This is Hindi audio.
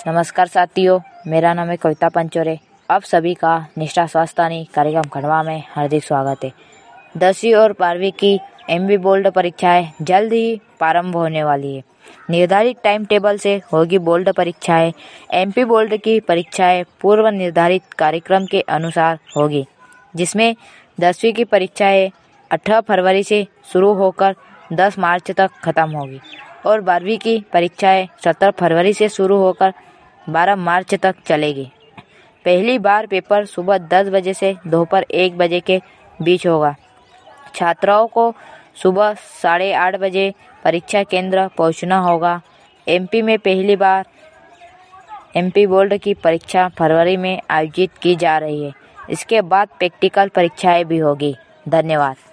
नमस्कार साथियों, मेरा नाम है कविता पंचोरे। आप सभी का निष्ठा स्वास्थ्य कार्यक्रम खंडवा में हार्दिक स्वागत है। 10वीं और 12वीं की एमपी बोर्ड परीक्षाएं जल्द ही प्रारंभ होने वाली है। निर्धारित टाइम टेबल से होगी बोर्ड परीक्षाएं। एमपी बोर्ड की परीक्षाएं पूर्व निर्धारित कार्यक्रम के अनुसार होगी, जिसमें 10वीं की परीक्षाएं 18 फरवरी से शुरू होकर 10 मार्च तक खत्म होगी और 12वीं की परीक्षाएं 17 फरवरी से शुरू होकर 12 मार्च तक चलेगी। पहली बार पेपर सुबह 10 बजे से दोपहर 1 बजे के बीच होगा। छात्राओं को सुबह 8:30 बजे परीक्षा केंद्र पहुंचना होगा। एमपी में पहली बार एमपी बोर्ड की परीक्षा फरवरी में आयोजित की जा रही है। इसके बाद प्रैक्टिकल परीक्षाएं भी होगी। धन्यवाद।